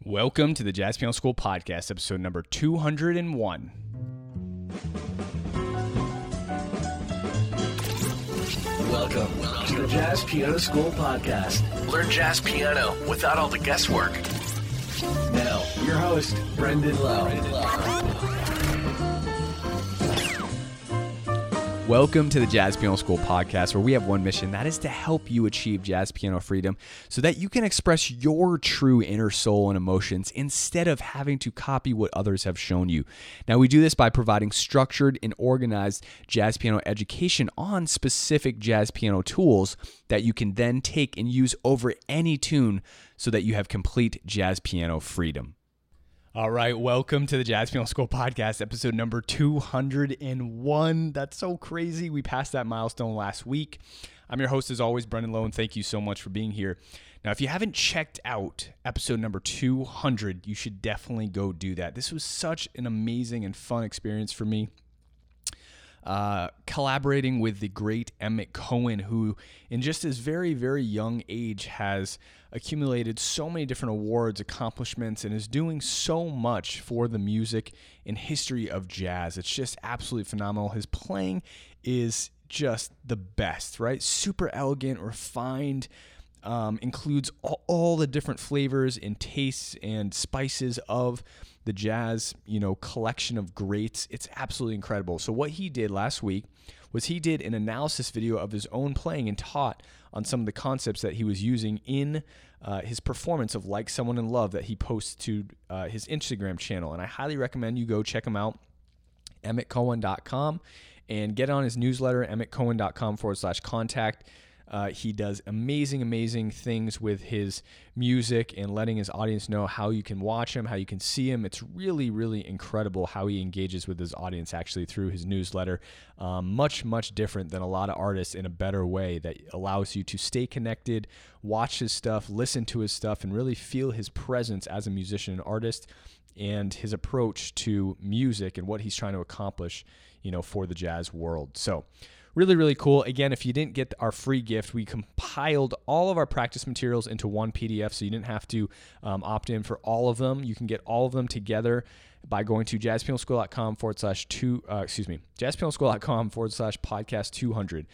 Welcome to the Jazz Piano School Podcast, episode number 201. Welcome to the Jazz Piano School Podcast. Learn jazz piano without all the guesswork. Now, your host, Brendan Lowe. Welcome to the Jazz Piano School Podcast, where we have one mission, that is to help you achieve jazz piano freedom so that you can express your true inner soul and emotions instead of having to copy what others have shown you. Now, we do this by providing structured and organized jazz piano education on specific jazz piano tools that you can then take and use over any tune so that you have complete jazz piano freedom. All right, welcome to the Jazz Piano School Podcast, episode number 201. That's so crazy. We passed that milestone last week. I'm your host, as always, Brendan Lowe, and thank you so much for being here. Now, if you haven't checked out episode number 200, you should definitely go do that. This was such an amazing and fun experience for me. Collaborating with the great Emmett Cohen, who in just his very, very young age has accumulated so many different awards, accomplishments, and is doing so much for the music and history of jazz. It's just absolutely phenomenal. His playing is just the best, right? Super elegant, refined, includes all the different flavors and tastes and spices of the jazz, collection of greats. It's absolutely incredible. So what he did last week was he did an analysis video of his own playing and taught on some of the concepts that he was using in his performance of Like Someone in Love that he posts to his Instagram channel. And I highly recommend you go check him out, emmettcohen.com, and get on his newsletter, emmettcohen.com/contact. He does amazing things with his music and letting his audience know how you can watch him, how you can see him. It's really, really incredible how he engages with his audience actually through his newsletter. Much different than a lot of artists, in a better way that allows you to stay connected, watch his stuff, listen to his stuff, and really feel his presence as a musician and artist and his approach to music and what he's trying to accomplish, for the jazz world. So really cool. Again, if you didn't get our free gift, we compiled all of our practice materials into one PDF, so you didn't have to opt in for all of them. You can get all of them together by going to jazzpianoschool.com/podcast 200,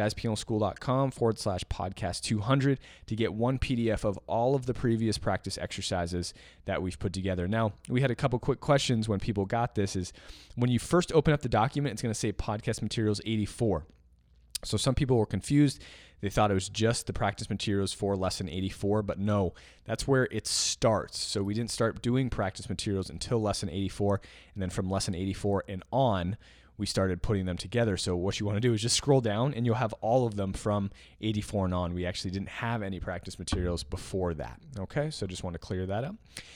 jazzpianoschool.com/podcast 200 to get one PDF of all of the previous practice exercises that we've put together. Now, we had a couple quick questions when people got this. Is when you first open up the document, it's going to say Podcast Materials 84. So some people were confused. They thought it was just the practice materials for lesson 84, but no, that's where it starts. So we didn't start doing practice materials until lesson 84, and then from lesson 84 and on, we started putting them together. So what you want to do is just scroll down, and you'll have all of them from 84 and on. We actually didn't have any practice materials before that, okay? So just want to clear that up.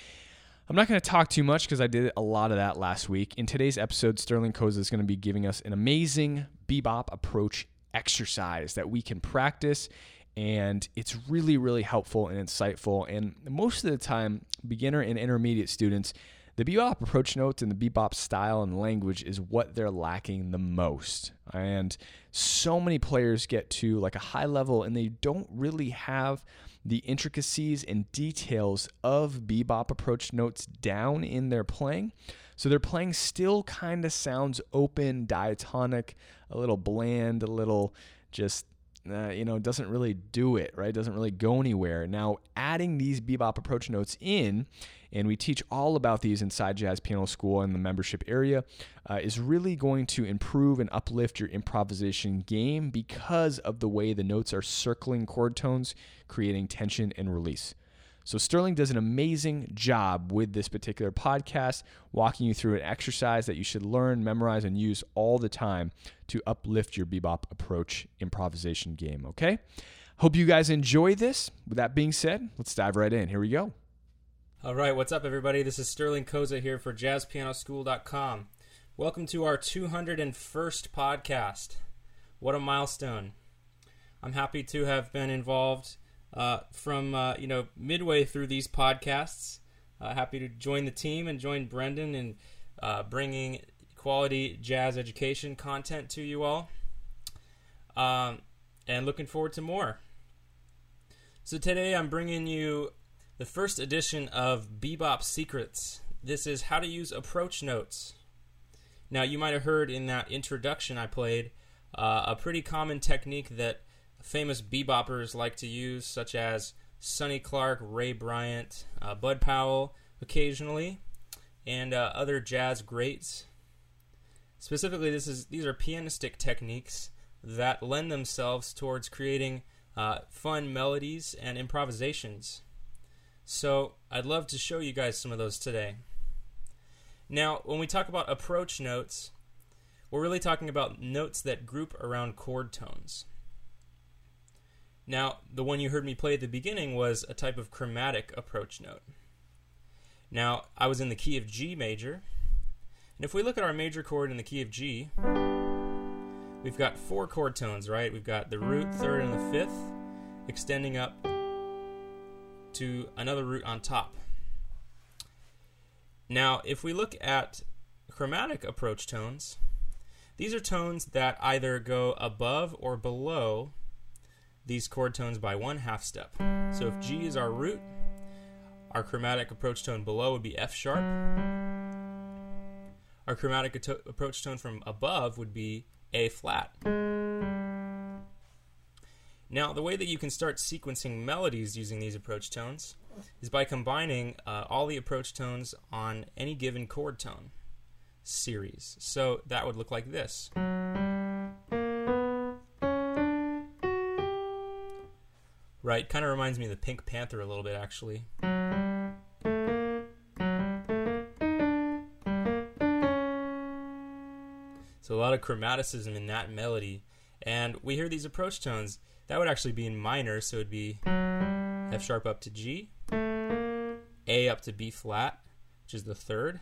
I'm not going to talk too much because I did a lot of that last week. In today's episode, Sterling Koza is going to be giving us an amazing bebop approach exercise that we can practice, and it's really helpful and insightful. And most of the time, beginner and intermediate students, the bebop approach notes and the bebop style and language is what they're lacking the most. And so many players get to like a high level and they don't really have the intricacies and details of bebop approach notes down in their playing. So their playing still kind of sounds open, diatonic, a little bland, a little just, doesn't really do it, right? Doesn't really go anywhere. Now, adding these bebop approach notes in, and we teach all about these inside Jazz Piano School in the membership area, is really going to improve and uplift your improvisation game because of the way the notes are circling chord tones, creating tension and release. So Sterling does an amazing job with this particular podcast, walking you through an exercise that you should learn, memorize, and use all the time to uplift your bebop approach improvisation game, okay? Hope you guys enjoy this. With that being said, let's dive right in. Here we go. All right, what's up, everybody? This is Sterling Koza here for jazzpianoschool.com. Welcome to our 201st podcast. What a milestone. I'm happy to have been involved from midway through these podcasts. Happy to join the team and join Brendan in bringing quality jazz education content to you all. And looking forward to more. So today I'm bringing you the first edition of Bebop Secrets. This is how to use approach notes. Now, you might have heard in that introduction I played a pretty common technique that famous beboppers like to use, such as Sonny Clark, Ray Bryant, Bud Powell occasionally, and other jazz greats. Specifically, these are pianistic techniques that lend themselves towards creating fun melodies and improvisations. So I'd love to show you guys some of those today. Now, when we talk about approach notes, we're really talking about notes that group around chord tones. Now, the one you heard me play at the beginning was a type of chromatic approach note. Now, I was in the key of G major, and if we look at our major chord in the key of G, we've got 4 chord tones, right? We've got the root, third, and the fifth, extending up to another root on top. Now, if we look at chromatic approach tones, these are tones that either go above or below these chord tones by 1/2 step. So if G is our root, our chromatic approach tone below would be F sharp. Our chromatic approach tone from above would be A flat. Now, the way that you can start sequencing melodies using these approach tones is by combining all the approach tones on any given chord tone series. So that would look like this. Right, kind of reminds me of the Pink Panther a little bit, actually. So a lot of chromaticism in that melody. And we hear these approach tones. That would actually be in minor, so it would be F sharp up to G, A up to B flat, which is the third,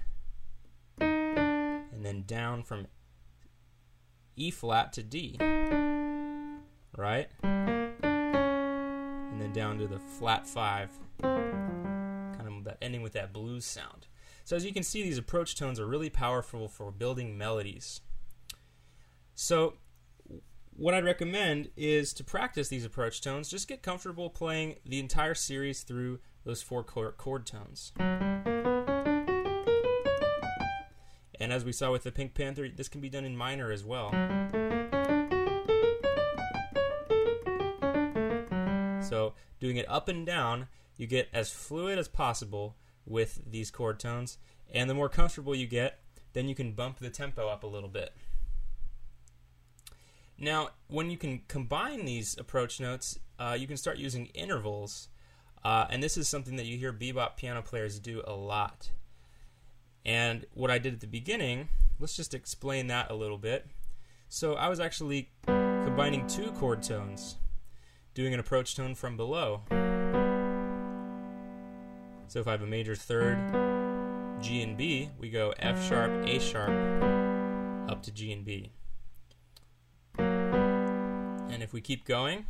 and then down from E flat to D, right? And then down to the flat 5, kind of that ending with that blues sound. So as you can see, these approach tones are really powerful for building melodies. So what I'd recommend is to practice these approach tones. Just get comfortable playing the entire series through those 4 chord tones. And as we saw with the Pink Panther, this can be done in minor as well. So doing it up and down, you get as fluid as possible with these chord tones. And the more comfortable you get, then you can bump the tempo up a little bit. Now, when you can combine these approach notes, you can start using intervals. And this is something that you hear bebop piano players do a lot. And what I did at the beginning, let's just explain that a little bit. So I was actually combining 2 chord tones, doing an approach tone from below. So if I have a major third, G and B, we go F sharp, A sharp, up to G and B. And if we keep going,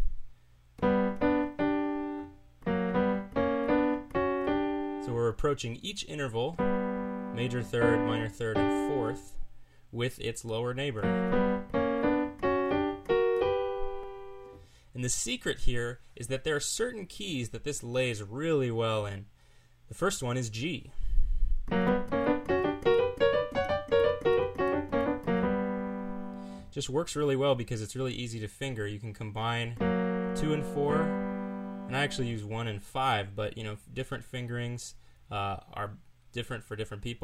so we're approaching each interval, major third, minor third, and fourth, with its lower neighbor. And the secret here is that there are certain keys that this lays really well in. The first one is G. Just works really well because it's really easy to finger. You can combine 2 and 4, and I actually use 1 and 5, but you know, different fingerings are different for different people.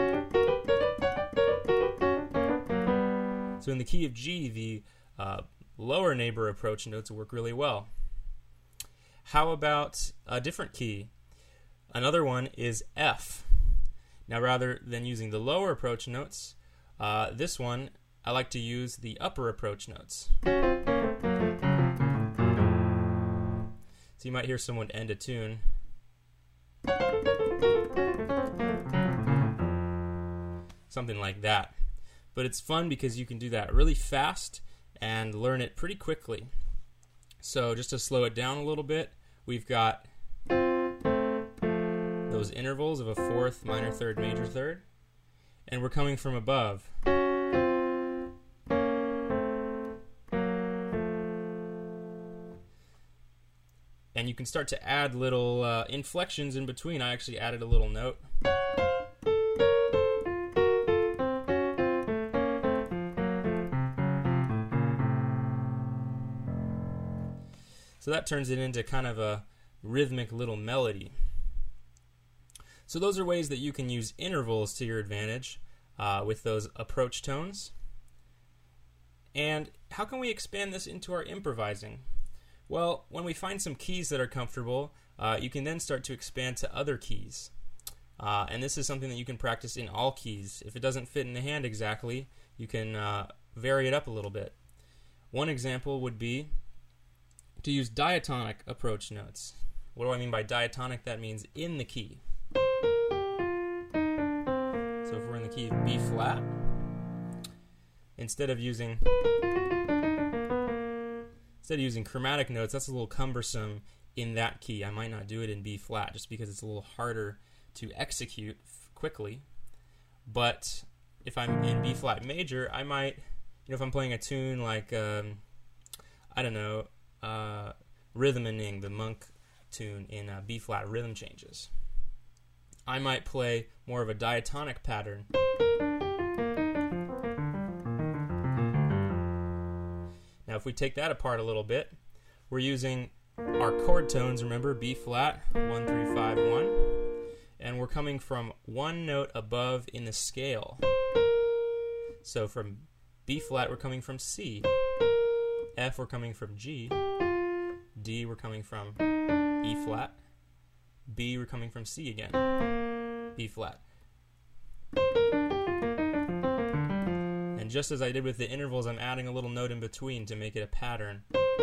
So in the key of G, the lower neighbor approach notes work really well. How about a different key? Another one is F. Now, rather than using the lower approach notes, this one I like to use the upper approach notes. So you might hear someone end a tune. Something like that. But it's fun because you can do that really fast and learn it pretty quickly. So just to slow it down a little bit, we've got those intervals of a fourth, minor third, major third, and we're coming from above. And you can start to add little inflections in between. I actually added a little note. So that turns it into kind of a rhythmic little melody. So those are ways that you can use intervals to your advantage with those approach tones. And how can we expand this into our improvising? Well, when we find some keys that are comfortable, you can then start to expand to other keys. And this is something that you can practice in all keys. If it doesn't fit in the hand exactly, you can vary it up a little bit. One example would be to use diatonic approach notes. What do I mean by diatonic? That means in the key. So if we're in the key of B flat, instead of using chromatic notes, that's a little cumbersome in that key. I might not do it in B flat just because it's a little harder to execute quickly. But if I'm in B flat major, I might, if I'm playing a tune like, Rhythmening, the Monk tune in B flat rhythm changes, I might play more of a diatonic pattern. Now if we take that apart a little bit, we're using our chord tones, remember, B flat, 1, 3, 5, 1, and we're coming from one note above in the scale. So from B flat we're coming from C, F we're coming from G, D we're coming from E flat, B we're coming from C again, B flat. And just as I did with the intervals, I'm adding a little note in between to make it a pattern.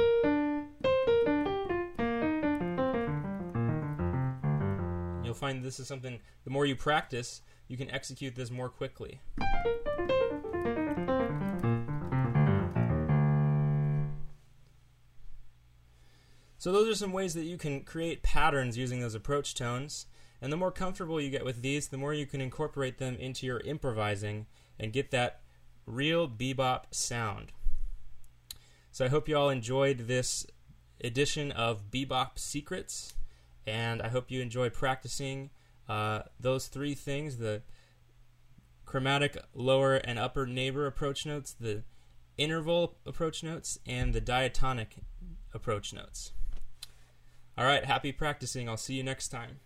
You'll find this is something, the more you practice, you can execute this more quickly. So those are some ways that you can create patterns using those approach tones. And the more comfortable you get with these, the more you can incorporate them into your improvising and get that real bebop sound. So I hope you all enjoyed this edition of Bebop Secrets, and I hope you enjoy practicing those three things: the chromatic lower and upper neighbor approach notes, the interval approach notes, and the diatonic approach notes. All right, happy practicing. I'll see you next time.